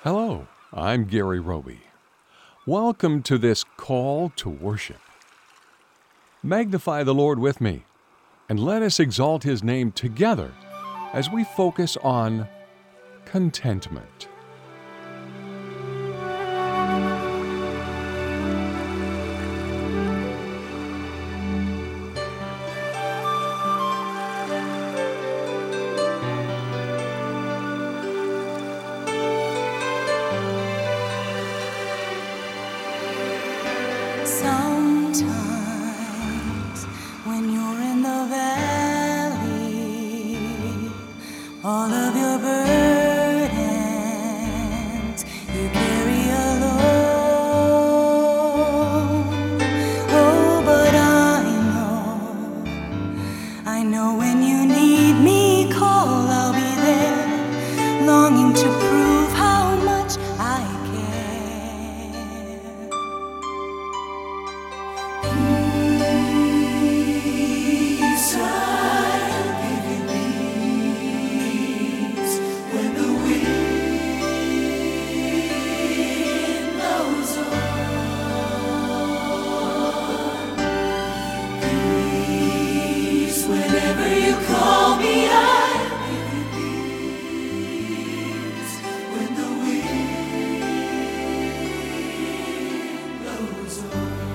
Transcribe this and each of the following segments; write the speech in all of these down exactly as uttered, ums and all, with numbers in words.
Hello, I'm Gary Roby. Welcome to this call to worship. Magnify the Lord with me, and let us exalt His name together as we focus on contentment. Sometimes when you're in the valley, all of your burdens you carry alone. Oh, but I know, I know when you need me, call, I'll be there, longing to prove how much I care. Peace, I'll give you peace when the wind blows on. Peace, whenever you call me, I'll give you peace when the wind blows on.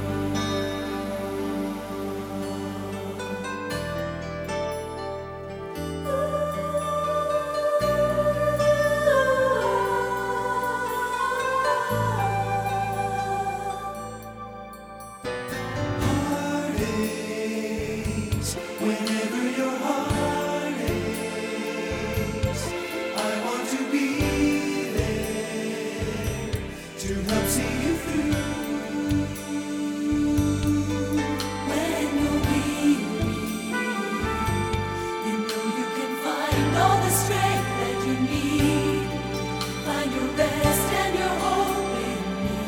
Heartaches, whenever your heart aches, I want to be there to help see you through. When you're weary, you know you can find all the strength that you need. Find your rest and your hope in me.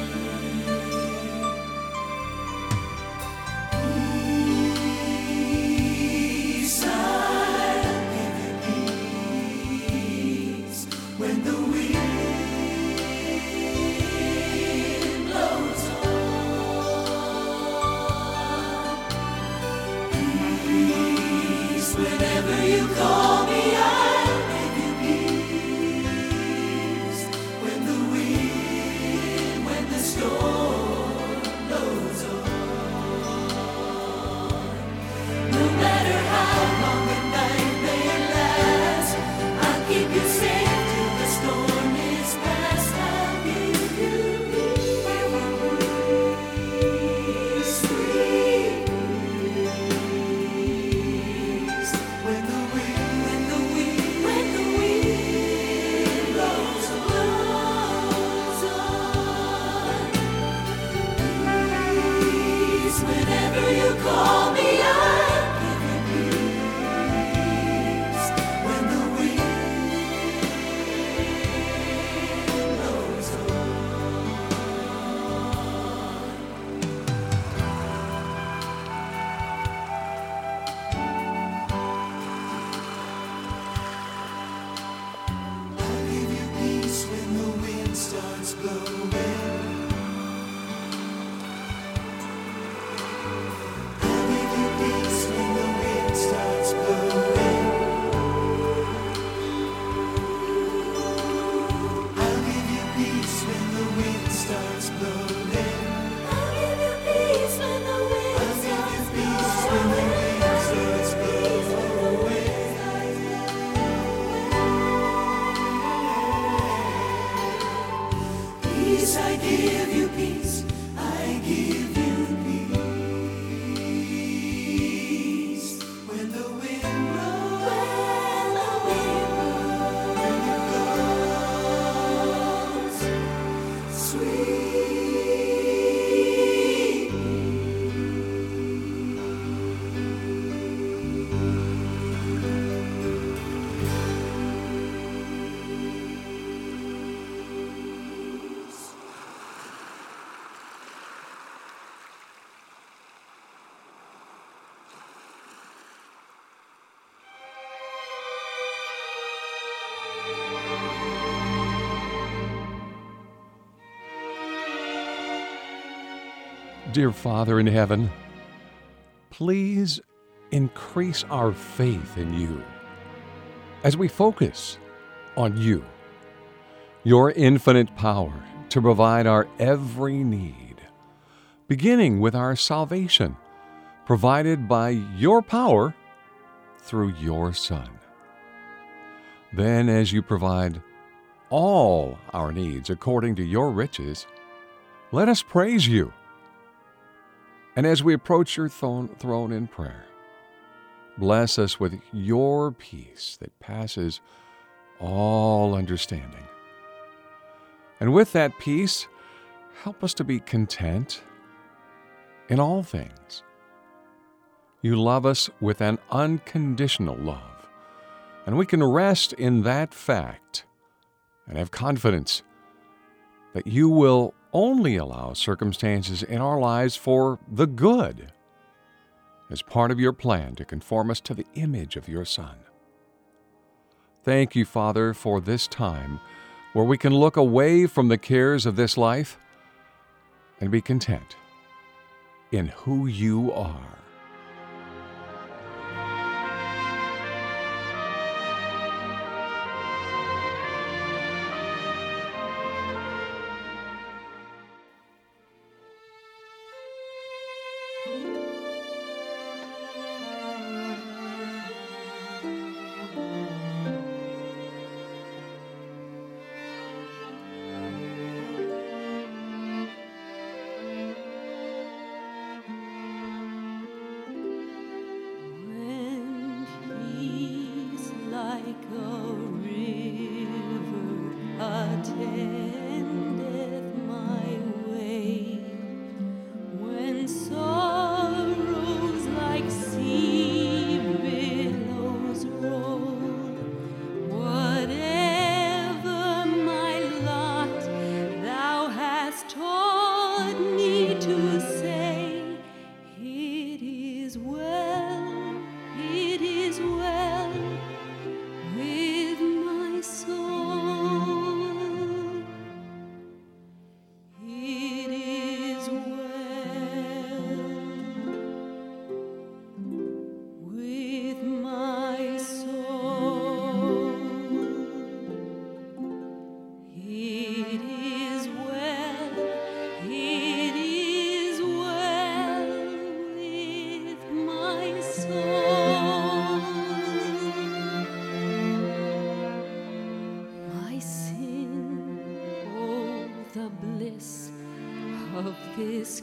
Peace, I'll give you peace when the wind blows on. Peace, whenever you call me, I'll give you peace when the wind, when the storm blows on. No matter how long the night may last, I'll keep you safe till the storm is past. I'll give you peace, sweet peace, when the wind, Dear Father in heaven, please increase our faith in you as we focus on you, your infinite power to provide our every need, beginning with our salvation, provided by your power through your Son. Then, as you provide all our needs according to your riches, let us praise you. And as we approach your throne in prayer, bless us with your peace that passes all understanding. And with that peace, help us to be content in all things. You love us with an unconditional love, and we can rest in that fact and have confidence that you will only allow circumstances in our lives for the good, as part of your plan to conform us to the image of your Son. Thank you, Father, for this time where we can look away from the cares of this life and be content in who you are. Of this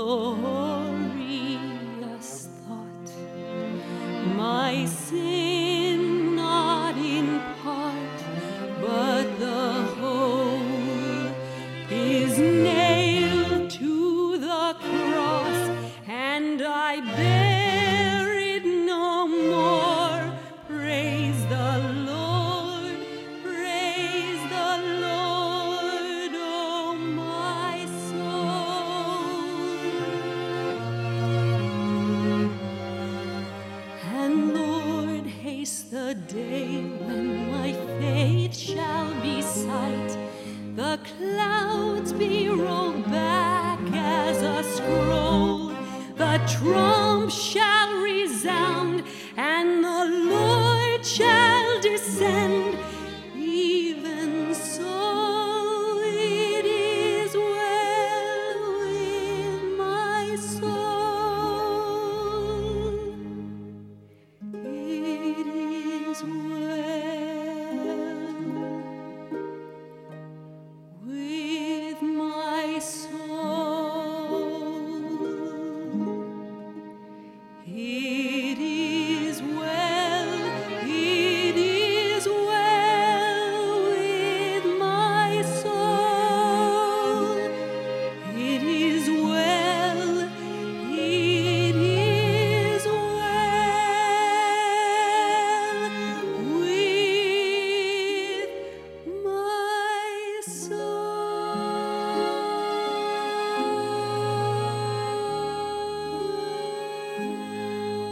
glorious thought, my sin not in part, but the whole is nailed to the cross, and I bear it no more. Praise the Lord, praise the Lord, oh my soul. And Lord, haste the day when my faith shall be sight, the clouds be rolled back as a scroll, the trump shall resound, and the Lord shall descend. Even so it is well with my soul. It is well with my soul. It is well, it is well with my soul. It is well, it is well with my soul.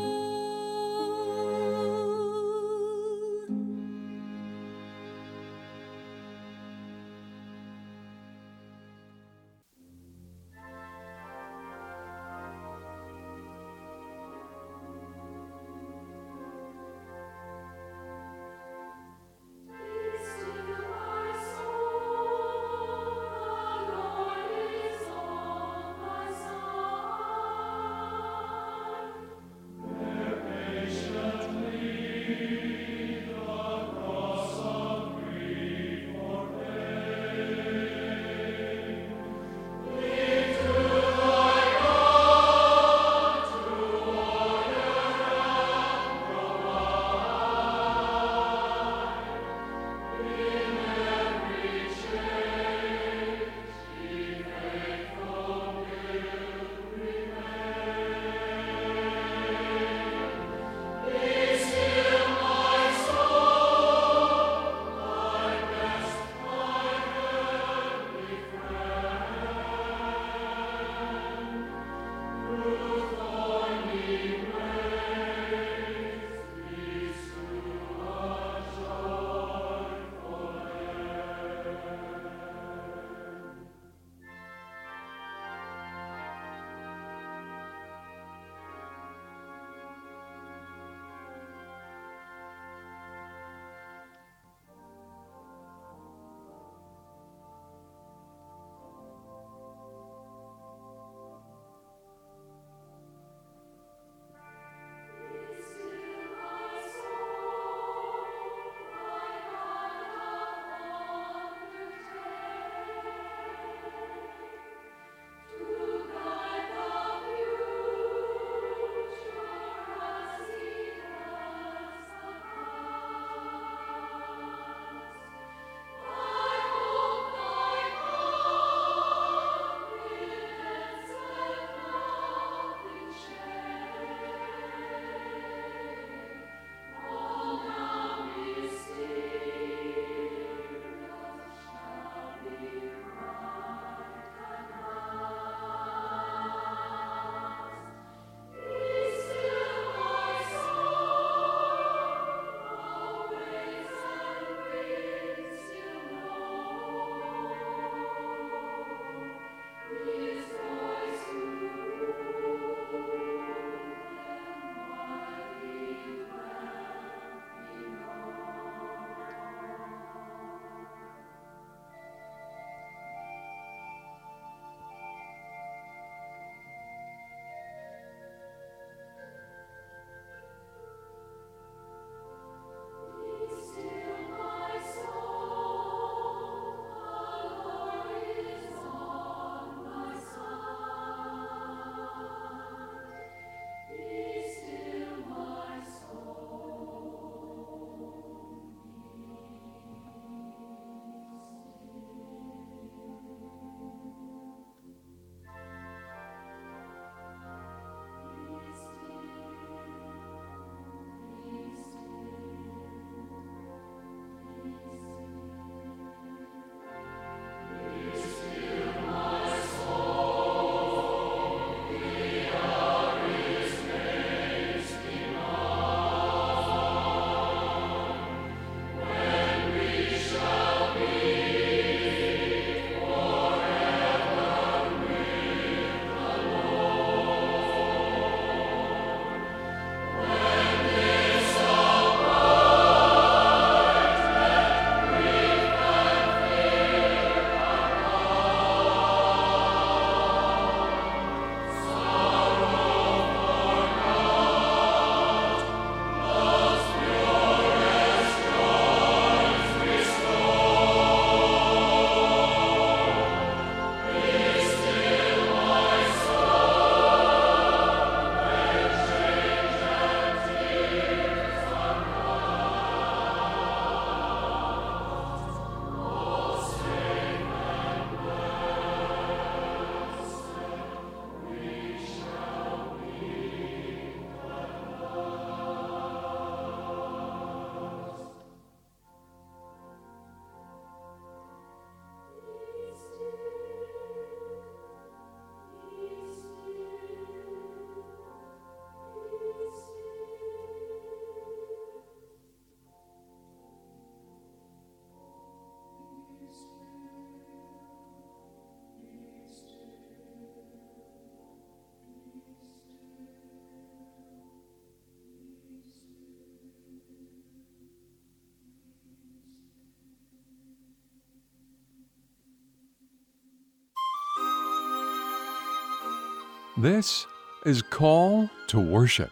This is Call to Worship.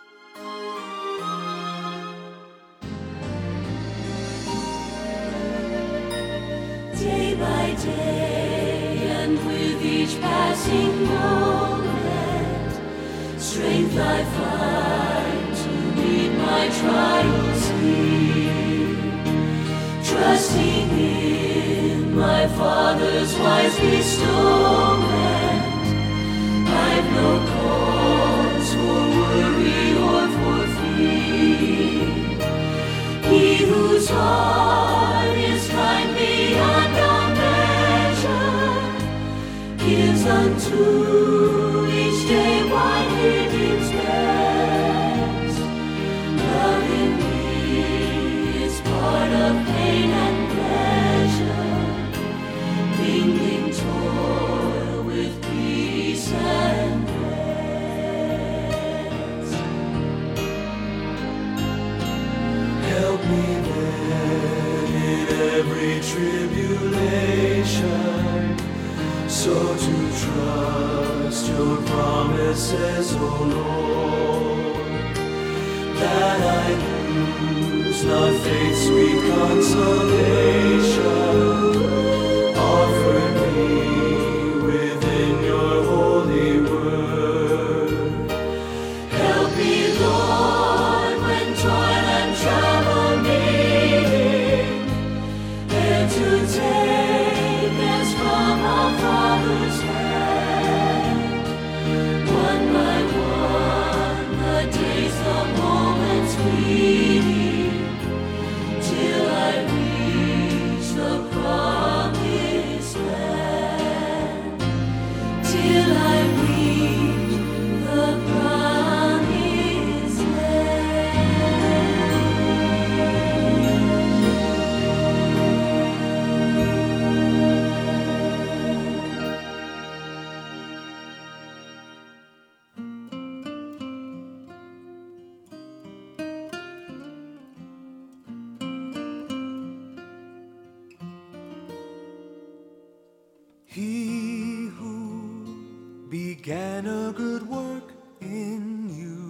Day by day, and with each passing moment, strength I find to meet my trials here. Trusting in my Father's wise bestowment, I've no cause for worry or for fear. He whose heart is kind beyond all measure gives unto each day what he deems best. Love in me is part of pain and pleasure, mingling toil with peace and rest. Help me then in every tribulation, so to trust your promises, O Lord, that I lose not faith's sweet consolation offered me within your holy word. Help me, Lord, when toil and trouble meeting, and to take as from our Father's hand, one by one, the days, the moments fleeting, till I reach the promised land, till I reach the promised He who began a good work in you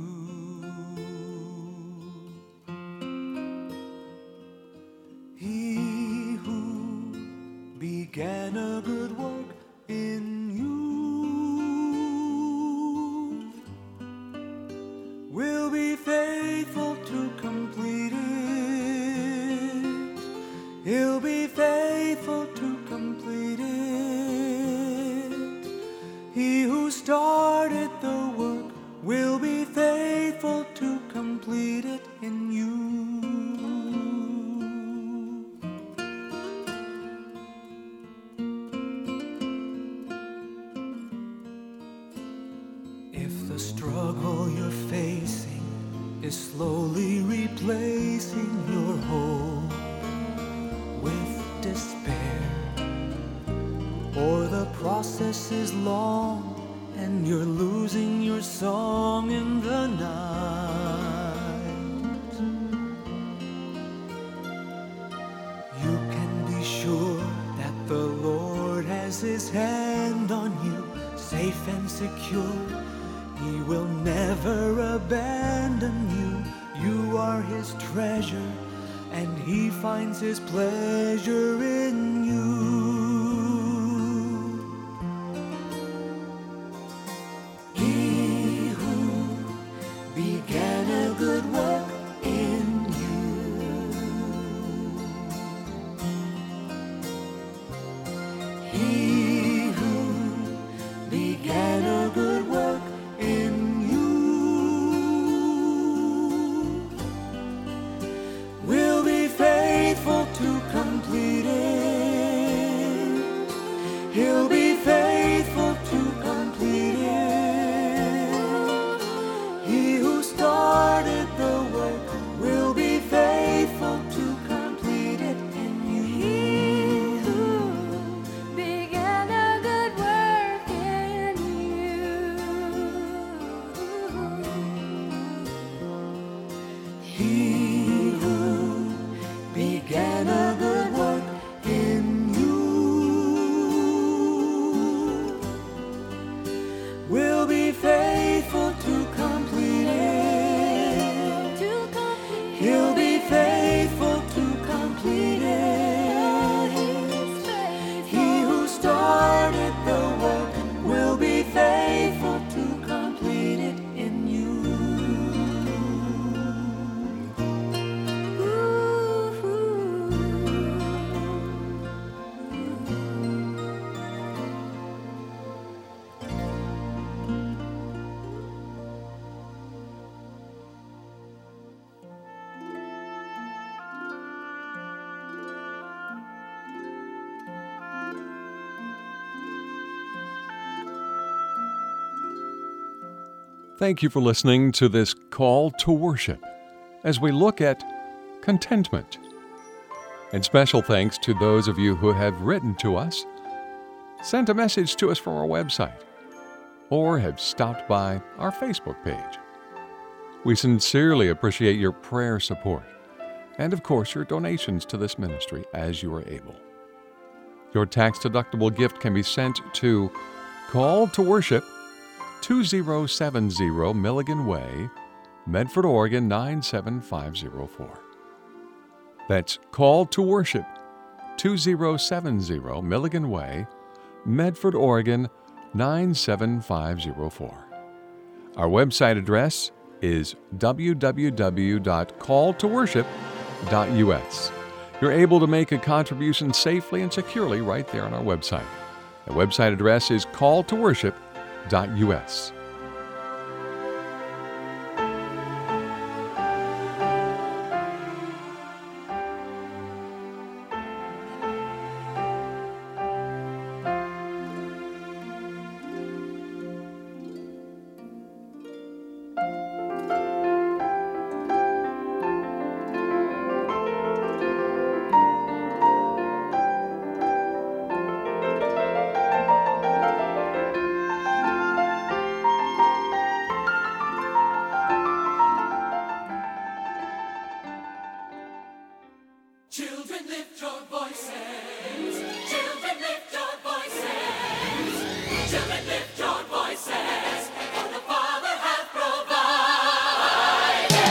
He who began a good work in you will be faithful to complete it. He'll be faithful to complete it. He who started the work will be faithful to complete it in you. If the struggle you're facing is slowly replacing your hope with despair, or the process is long and you're losing your song in the night, you can be sure that the Lord has his hand on you, safe and secure. He will never abandon you. You are his treasure, and he finds his pleasure in you. He who began a good work in you, he who began a good work in you will be faithful to complete it. He'll be faithful to complete it. He who started the work will be faithful to complete it in you. He who began a good work in you, He who began a good work in you will be Thank you for listening to this call to worship as we look at contentment. And special thanks to those of you who have written to us, sent a message to us from our website, or have stopped by our Facebook page. We sincerely appreciate your prayer support and, of course, your donations to this ministry as you are able. Your tax-deductible gift can be sent to Call to Worship, two zero seven zero Milligan Way, Medford, Oregon nine seven five zero four. That's Call to Worship, two zero seven zero Milligan Way, Medford, Oregon nine seven five zero four. Our website address is w w w dot call to worship dot u s. You're able to make a contribution safely and securely right there on our website. The website address is call to worship dot u s. Children, lift your voices. Children, lift your voices. Children, lift your voices. For the Father hath provided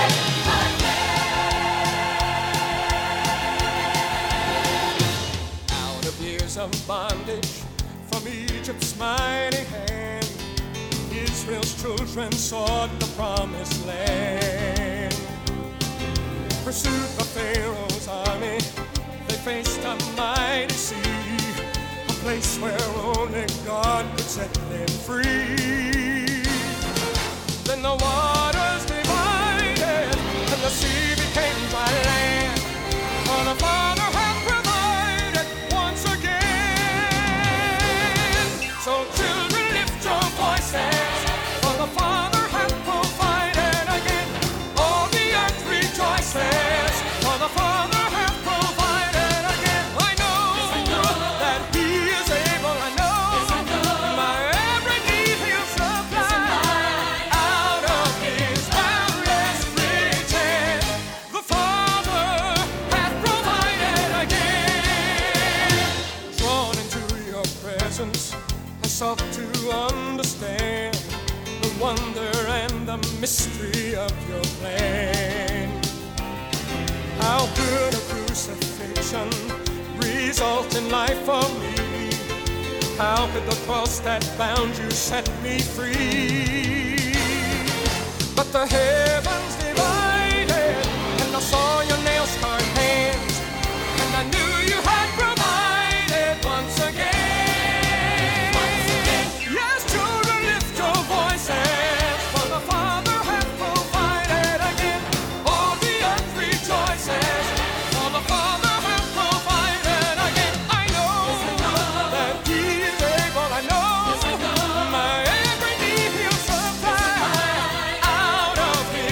a land. Out of years of bondage, from Egypt's mighty hand, Israel's children sought the promised land. Pursued by Pharaoh's army, they faced a mighty sea, a place where only God could set them free. Then the waters divided, and the sea became dry land. For the Father hath provided once again. So children, lift your voices, for the Father hath provided again. All the earth rejoices, for the Father hath provided again. I know, yes, I know that He is able. I know, yes, I know my every need He'll supply, yes, out of His boundless riches. The Father hath provided again. Drawn into your presence, I sought to understand the wonder and the mystery of your plan. How could a crucifixion result in life for me? How could the cross that bound you set me free? But the heavens divided, and I saw your nail-scarred hands, and I knew you had provided once again. Once again. Yes, children, lift your voices, for the Father hath provided again. All the earth rejoices, for the Father hath provided again. I know, yes, I know that He is able. I know, yes, I know my every need He'll supply, out of His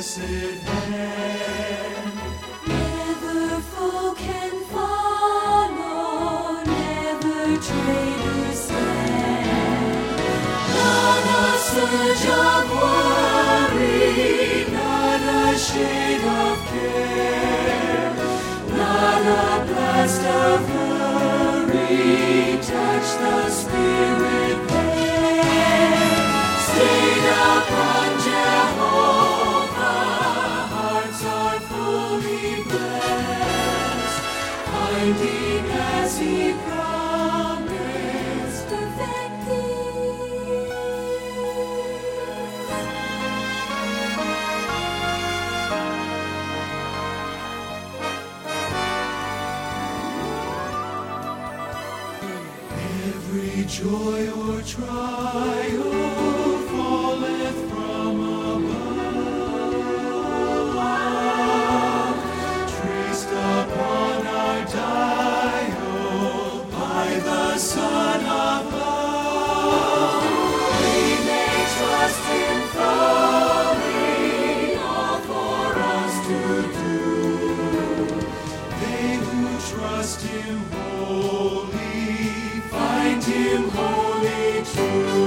blessed hand. Never foe can follow, never traitor stand. Not a surge of worry, not a shade of care, not a blast of hurry, touch the Spirit there. Stayed upon Jehovah, hearts are fully blessed, finding as He promised perfect peace. Every joy or trial falleth from above, traced upon our dial by the Son of love. We may trust Him fully, all for us to do. They who trust Him wholly find Him wholly true.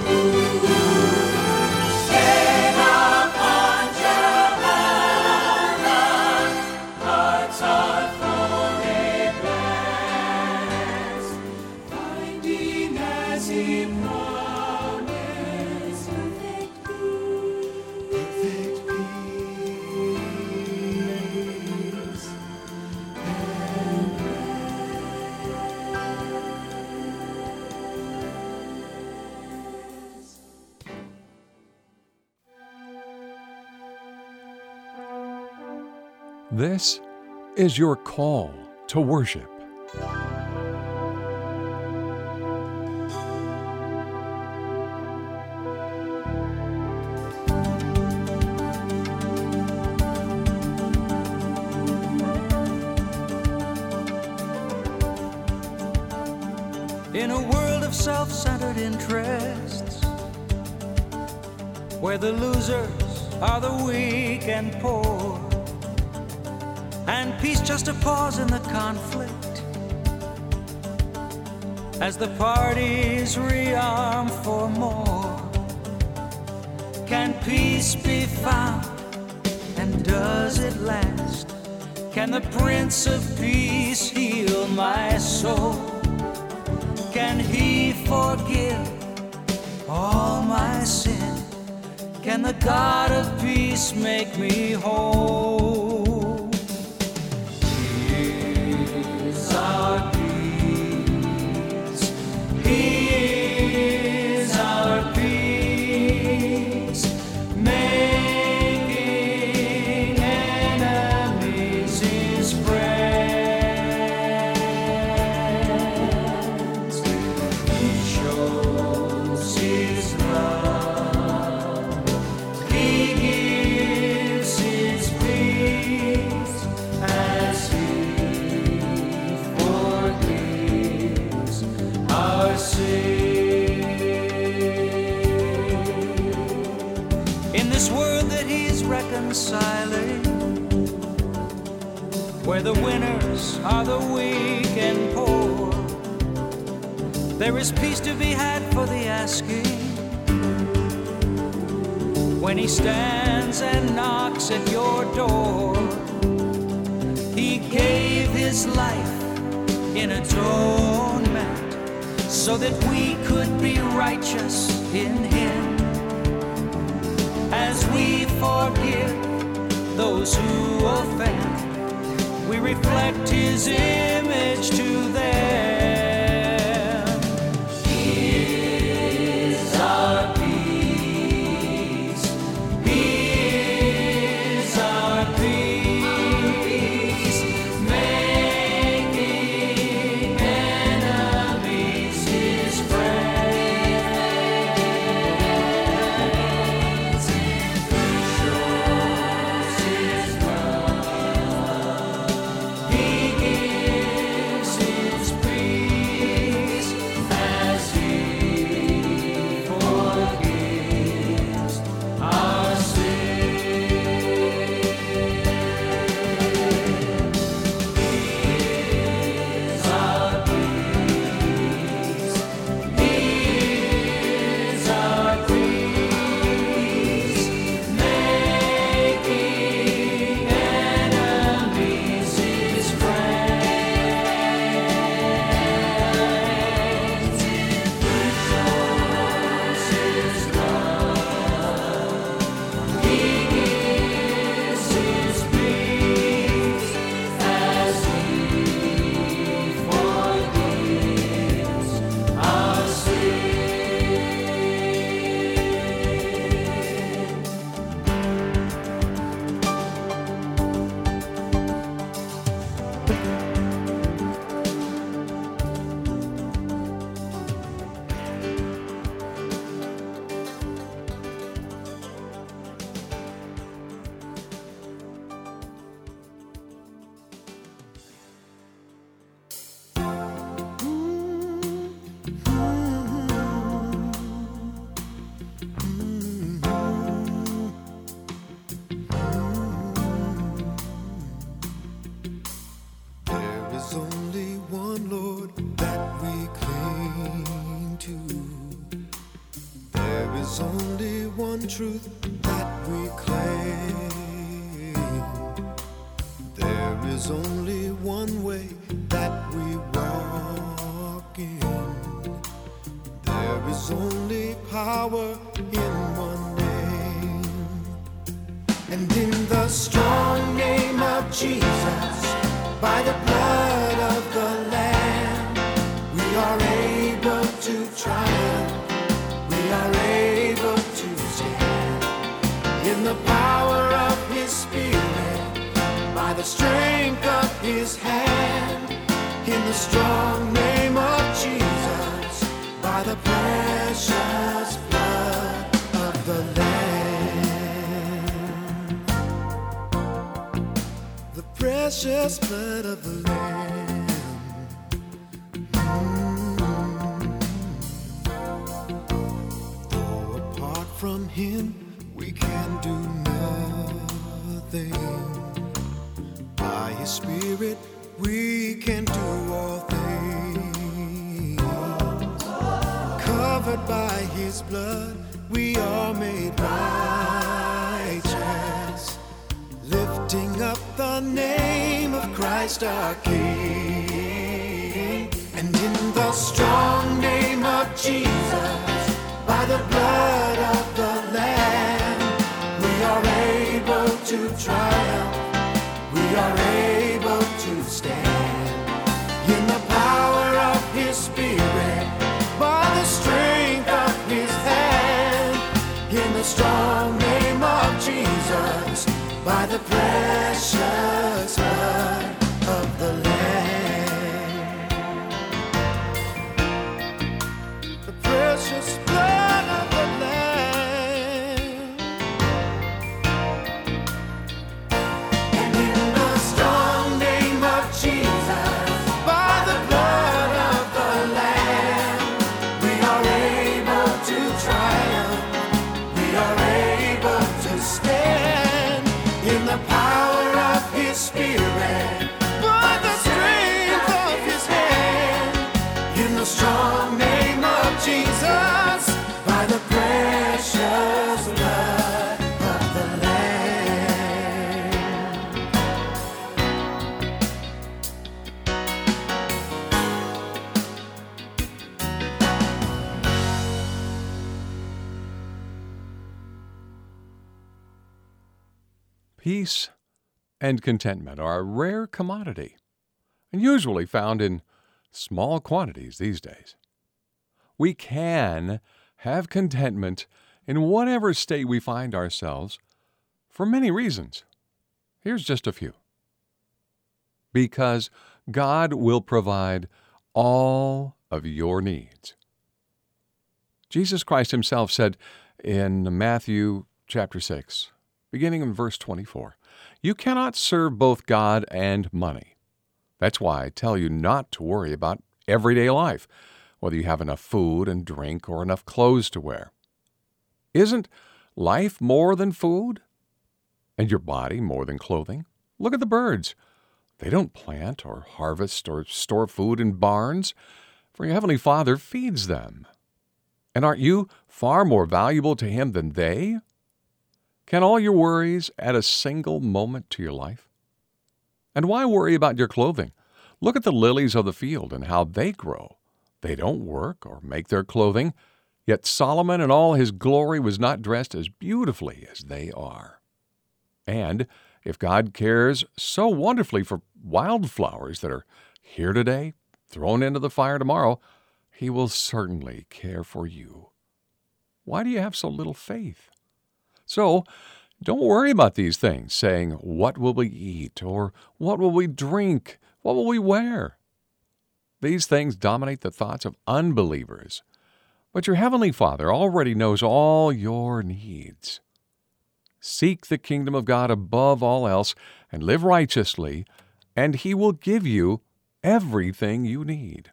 Stayed upon Jehovah, hearts are fully blessed, Finding as He promised perfect peace. perfect peace. This is your call to worship. In a world of self-centered interests, where the losers are the weak and poor, and peace just a pause in the conflict, as the parties rearm for more. Can peace be found, and does it last? Can the Prince of Peace heal my soul? Can He forgive all my sin? Can the God of peace make me whole? He is our peace. He is our peace, making enemies His friends. He shows His love. He gives His peace as He forgives our sin. In this world that He's reconciling, where the winners are the weak and poor, there is peace to be had for the asking. When He stands and knocks at your door, He gave His life in atonement so that we could be righteous in Him. As we forgive those who offend, we reflect His image to them. He is our peace. He is our peace, making enemies His friends. He shows His love. He gives His truth that we claim. There is only one way that we walk in. There is only power in one name. And in the strong name of Jesus, by the blood of the Lamb, we are able to triumph. We are able to stand in the power of His Spirit, by the strength of His hand, in the strong name of Jesus, by the precious blood of the Lamb. The precious blood of the Lamb. Mm. Though apart from Him we can do nothing, by His Spirit we can do all things. Covered by His blood we are made righteous, lifting up the name of Christ our King. And in the strong name of Jesus, by the blood of the Lamb, we are able to triumph. We are able to stand in the power of His Spirit, by the strength of His hand, in the strong name of Jesus, by the precious blood of the Lamb. The precious blood of the Lamb. And in the strong name of Jesus, by the blood of the Lamb, we are able to triumph. We are able to stand in the power of His Spirit, by the strength of His hand, in the strong name of Jesus, by the precious blood of the Lamb. Peace and contentment are a rare commodity, and usually found in small quantities these days. We can have contentment in whatever state we find ourselves for many reasons. Here's just a few. Because God will provide all of your needs. Jesus Christ Himself said in Matthew chapter six, beginning in verse twenty-four, "You cannot serve both God and money." That's why I tell you not to worry about everyday life, whether you have enough food and drink or enough clothes to wear. Isn't life more than food? And your body more than clothing? Look at the birds. They don't plant or harvest or store food in barns, for your Heavenly Father feeds them. And aren't you far more valuable to Him than they? Can all your worries add a single moment to your life? And why worry about your clothing? Look at the lilies of the field and how they grow. They don't work or make their clothing, yet Solomon in all his glory was not dressed as beautifully as they are. And if God cares so wonderfully for wildflowers that are here today, thrown into the fire tomorrow, He will certainly care for you. Why do you have so little faith? So, don't worry about these things, saying, "What will we eat?" or "What will we drink? What will we wear?" These things dominate the thoughts of unbelievers. But your Heavenly Father already knows all your needs. Seek the kingdom of God above all else and live righteously, and He will give you everything you need.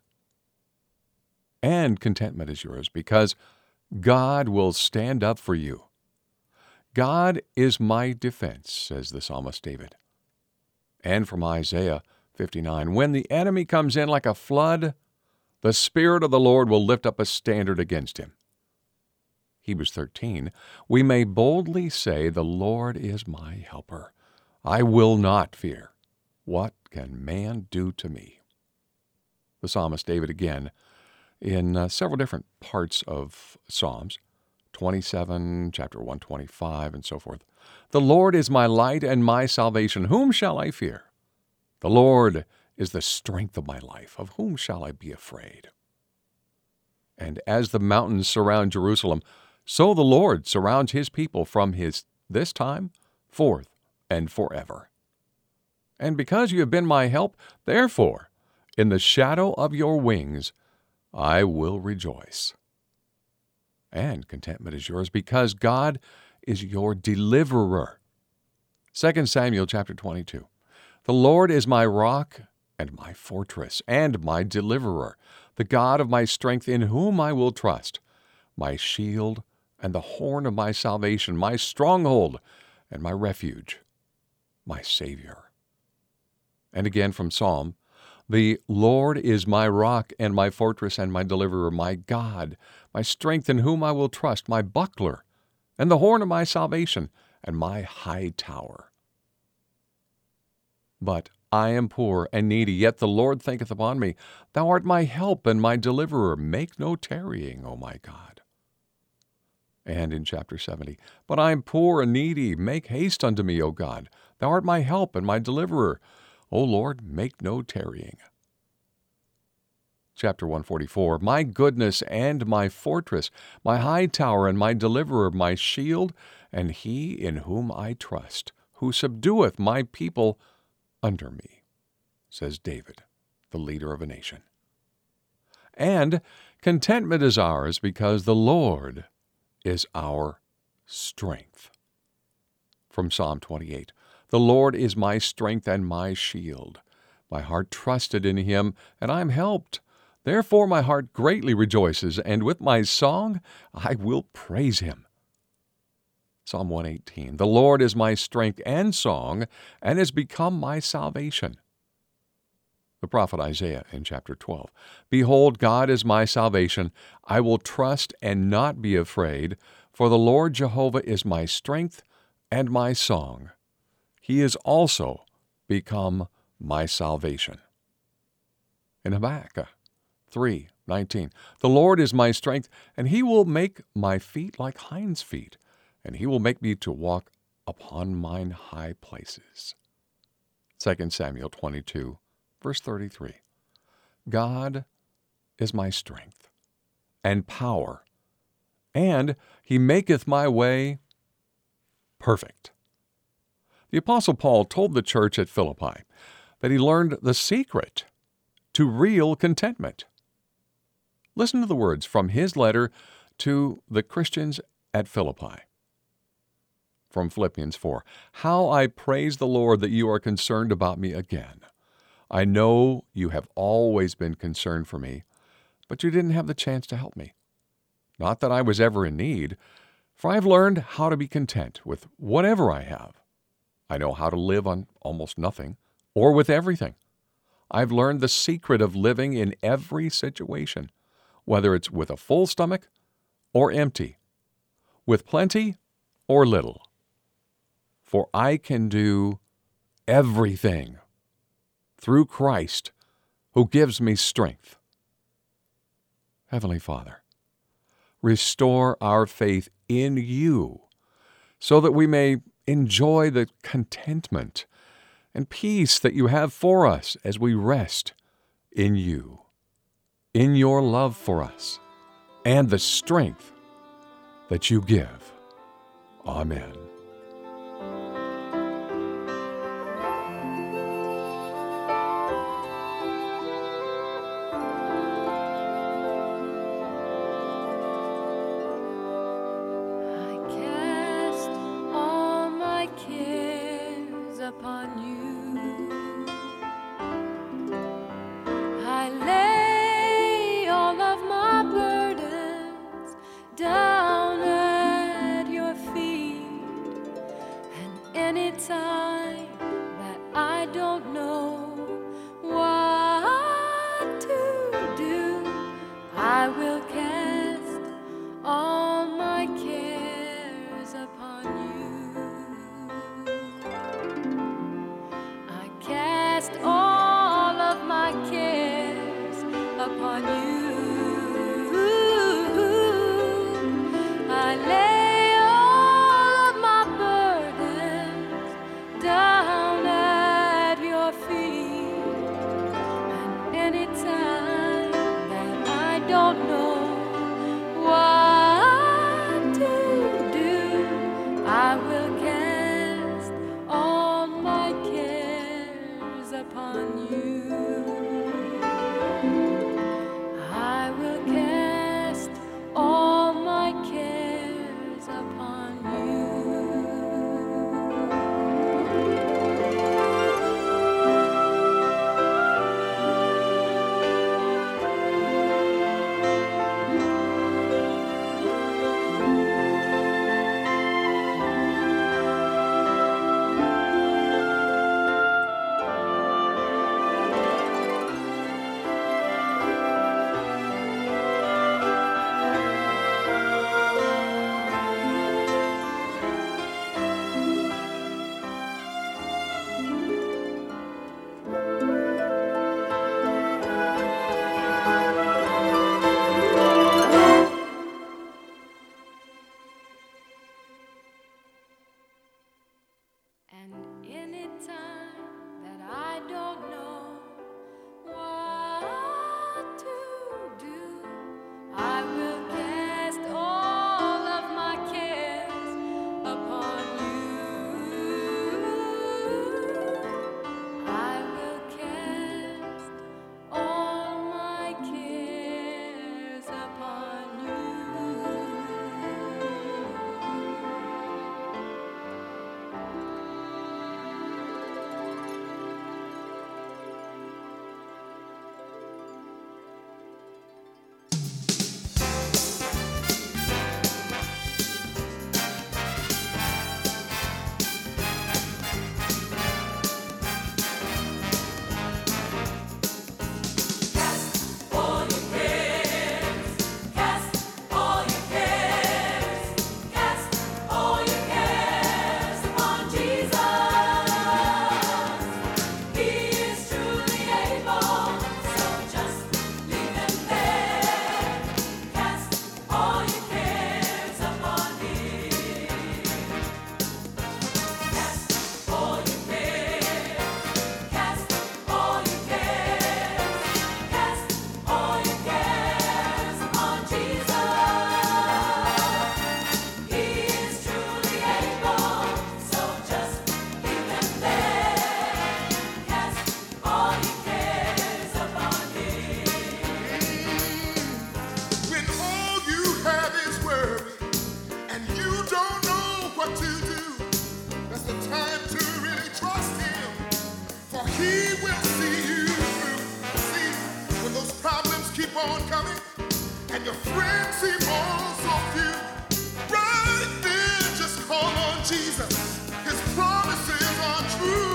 And contentment is yours because God will stand up for you. God is my defense, says the psalmist David. And from Isaiah fifty-nine, when the enemy comes in like a flood, the Spirit of the Lord will lift up a standard against him. Hebrews thirteen, we may boldly say, "The Lord is my helper. I will not fear. What can man do to me?" The psalmist David again, in uh, several different parts of Psalms, twenty-seven, chapter one twenty-five, and so forth. "The Lord is my light and my salvation. Whom shall I fear? The Lord is the strength of my life. Of whom shall I be afraid?" And as the mountains surround Jerusalem, so the Lord surrounds his people from his this time forth and forever. And because you have been my help, therefore, in the shadow of your wings, I will rejoice. And contentment is yours because God is your deliverer. Second Samuel chapter twenty-two. "The Lord is my rock and my fortress and my deliverer, the God of my strength in whom I will trust, my shield and the horn of my salvation, my stronghold and my refuge, my Savior." And again from Psalm, "The Lord is my rock and my fortress and my deliverer, my God, my strength in whom I will trust, my buckler and the horn of my salvation and my high tower. But I am poor and needy, yet the Lord thinketh upon me. Thou art my help and my deliverer. Make no tarrying, O my God." And in chapter seventy, "But I am poor and needy. Make haste unto me, O God. Thou art my help and my deliverer. O Lord, make no tarrying." Chapter one forty-four, "My goodness and my fortress, my high tower and my deliverer, my shield, and he in whom I trust, who subdueth my people under me," says David, the leader of a nation. And contentment is ours because the Lord is our strength. From Psalm twenty-eight, "The Lord is my strength and my shield. My heart trusted in him, and I am helped. Therefore my heart greatly rejoices, and with my song I will praise him." Psalm one eighteen, "The Lord is my strength and song, and has become my salvation." The prophet Isaiah in chapter twelve, "Behold, God is my salvation. I will trust and not be afraid, for the Lord Jehovah is my strength and my song. He is also become my salvation." In Habakkuk three nineteen, "The Lord is my strength, and he will make my feet like hinds' feet, and he will make me to walk upon mine high places." Second Samuel twenty-two, verse thirty-three, "God is my strength and power, and he maketh my way perfect." The Apostle Paul told the church at Philippi that he learned the secret to real contentment. Listen to the words from his letter to the Christians at Philippi. From Philippians four, "How I praise the Lord that you are concerned about me again. I know you have always been concerned for me, but you didn't have the chance to help me. Not that I was ever in need, for I have learned how to be content with whatever I have. I know how to live on almost nothing, or with everything. I've learned the secret of living in every situation, whether it's with a full stomach or empty, with plenty or little. For I can do everything through Christ who gives me strength." Heavenly Father, restore our faith in you so that we may enjoy the contentment and peace that you have for us as we rest in you, in your love for us, and the strength that you give. Amen. I cast all my cares upon you. I lay all of my burdens down at your feet. And anytime that I don't know what to do, I will cast all my cares upon you. I will cast all my cares upon you. And any time that I don't know what to do, I will cast all of my cares upon you. I will cast all my cares upon you. When all you have is worry and you don't know what to do, that's the time to really trust Him, for He will see you through. See, when those problems keep on coming and your friends seem all so few, right there, just call on Jesus. His promises are true.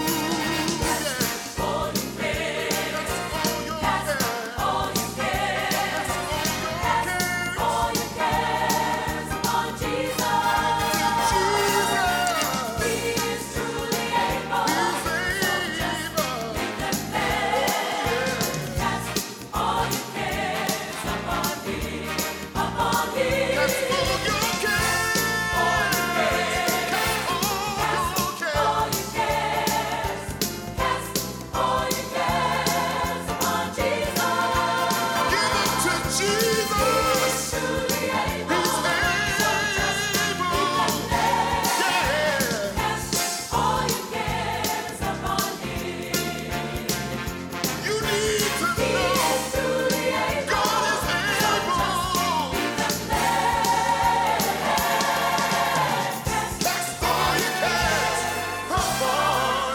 Yeah. All you care, That's all your care. all you care, That's all all you cares upon Jesus. your care. He is truly able. Jesus, He's able. Leave them there. Cast all your cares upon Him, upon Him. That's all your care. All you cares, All your care. all you cares, cast all your cares upon Jesus. Give it to Jesus. Truly able. He's able. Yeah. Cast all your cares upon Him. You need to He know is truly able. God is able. That's all you care upon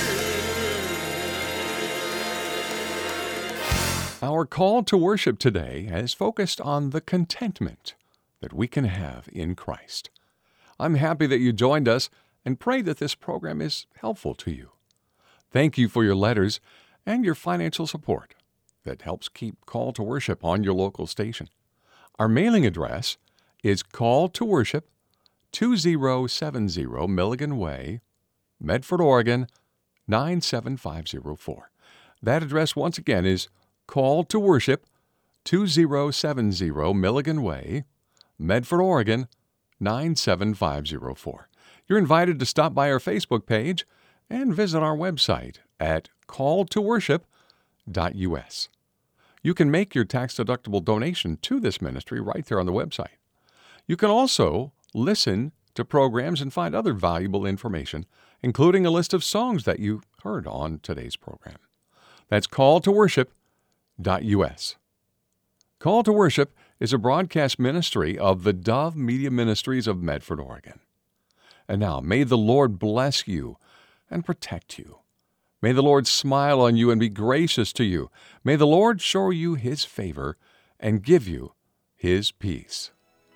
Our call to worship today is focused on the contentment that we can have in Christ. I'm happy that you joined us and pray that this program is helpful to you. Thank you for your letters and your financial support that helps keep Call to Worship on your local station. Our mailing address is Call to Worship, two zero seven zero Milligan Way, Medford, Oregon, nine seven five zero four. That address once again is Call to Worship, two zero seven zero Milligan Way, Medford, Oregon, nine seven five zero four. You're invited to stop by our Facebook page and visit our website at call to worship dot U S. You can make your tax-deductible donation to this ministry right there on the website. You can also listen to programs and find other valuable information, including a list of songs that you heard on today's program. That's call to worship dot U S. Call to Worship is a broadcast ministry of the Dove Media Ministries of Medford, Oregon. And now, may the Lord bless you and protect you. May the Lord smile on you and be gracious to you. May the Lord show you His favor and give you His peace.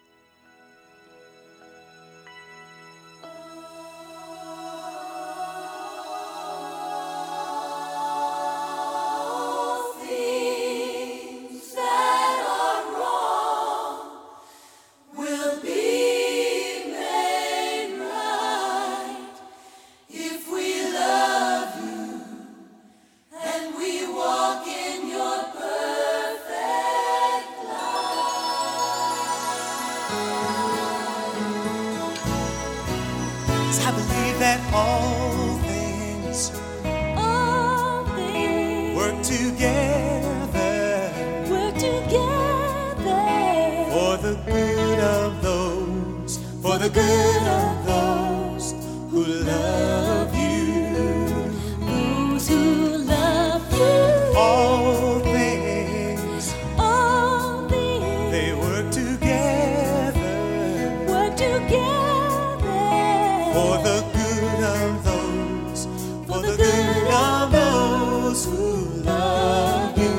I believe that all things, All things work together work together for the good of those, for the good of those who love you. those who love you. All things, All things they work together work together for the good of those, for the good of those who love you.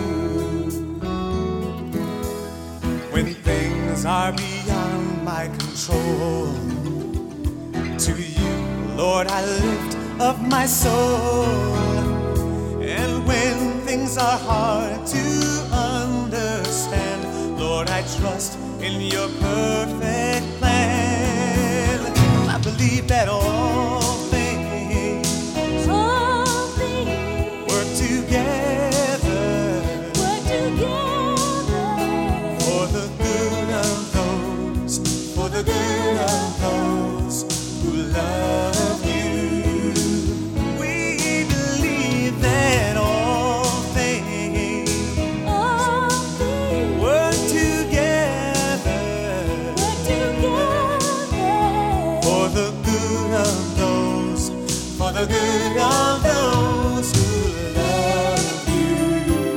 When things are beyond my control, to you, Lord, I lift up my soul. And when things are hard to understand, Lord, I trust in your perfect plan. I believe that all things All things work together work together for the good of those, for the good of those who love you. We believe that all things All things work together work together for the good of those, for the good of those who love you.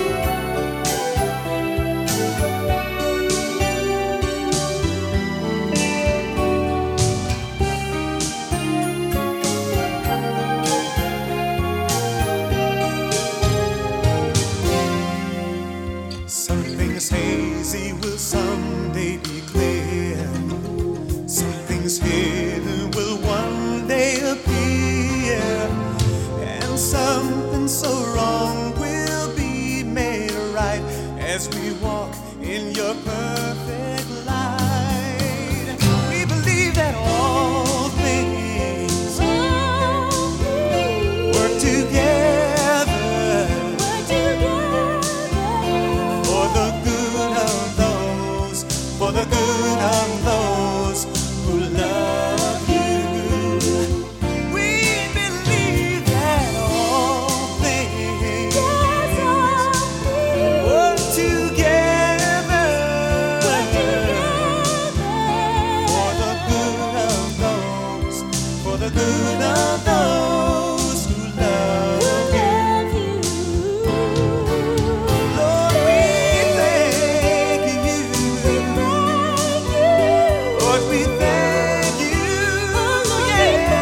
Something's hazy will someday be clear. Something's hidden will one day appear. And something so wrong will be made right as we walk in your perfect light. We believe that all things All things work together work together for the good of those, for the good of those who love you. We believe that all things Yes, all things work together work together for the good of those, for the good of those who love you. Lord, we thank you. Lord, we thank you.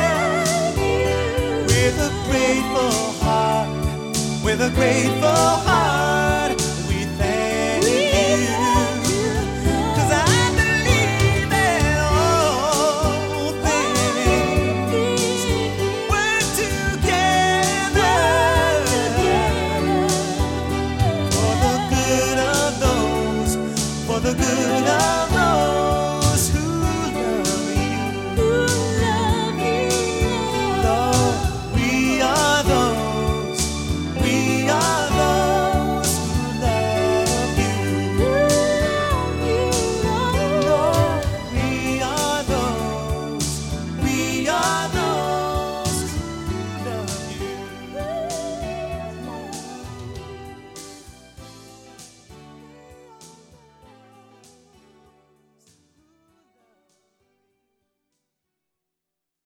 Yeah. With a grateful heart, with a grateful heart.